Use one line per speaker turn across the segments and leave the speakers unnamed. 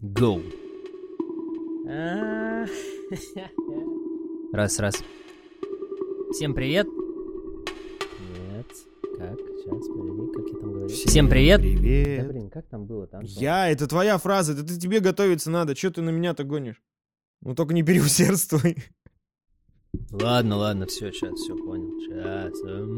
Go. Раз. Всем привет. Нет. Как? Сейчас, подожди, как я там говорю? Всем привет.
Привет.
Да блин, как там было-то, Антон?
Это твоя фраза, это тебе готовиться надо. Чё ты на меня-то гонишь? Ну только не переусердствуй.
Ладно, все, понял. Сейчас.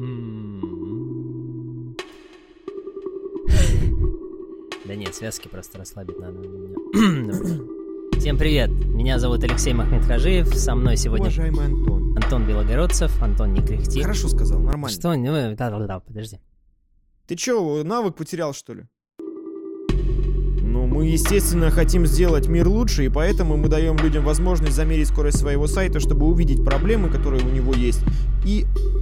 Да нет, связки просто расслабить надо. Всем привет, меня зовут Алексей Махметхажиев, со мной сегодня...
Уважаемый Антон.
Антон Белогородцев, Антон, не кряхти.
Хорошо сказал, нормально.
Что? Да, подожди.
Ты чё, навык потерял, что ли? Ну, мы, естественно, хотим сделать мир лучше, и поэтому мы даем людям возможность замерить скорость своего сайта, чтобы увидеть проблемы, которые у него есть, и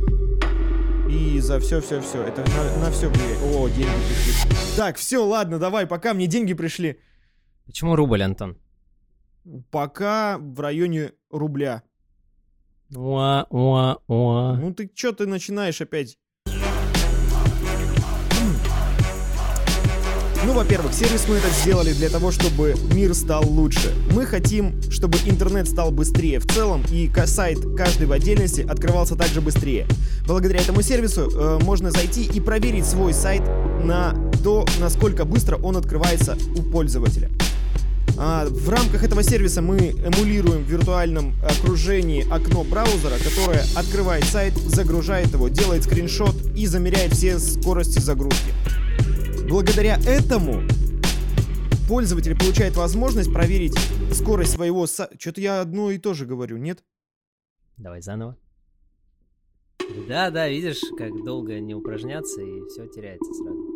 за все. Это на все влияет. О, деньги пришли. Так, все, ладно, давай, пока мне деньги пришли.
Почему рубль, Антон?
Пока в районе рубля.
Уа.
Ну ты чё ты начинаешь опять? Ну, во-первых, сервис мы это сделали для того, чтобы мир стал лучше. Мы хотим, чтобы интернет стал быстрее в целом, и сайт каждый в отдельности открывался также быстрее. Благодаря этому сервису можно зайти и проверить свой сайт на то, насколько быстро он открывается у пользователя. В рамках этого сервиса мы эмулируем в виртуальном окружении окно браузера, которое открывает сайт, загружает его, делает скриншот и замеряет все скорости загрузки. Благодаря этому пользователь получает возможность проверить скорость своего сайта. Что-то я одно и то же говорю, нет?
Давай заново. Да, видишь, как долго не упражняться, и все теряется сразу.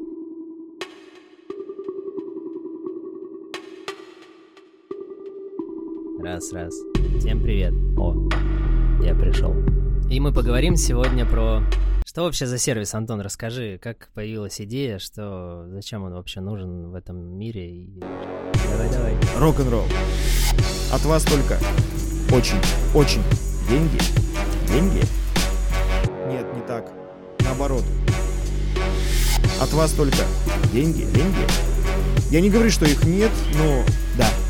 Раз. Всем привет. О, я пришел. И мы поговорим сегодня про... Что вообще за сервис, Антон? Расскажи, как появилась идея, зачем он вообще нужен в этом мире? И... Давай.
Рок-н-ролл. От вас только очень деньги. Деньги? Нет, не так. Наоборот. От вас только деньги. Я не говорю, что их нет, но да.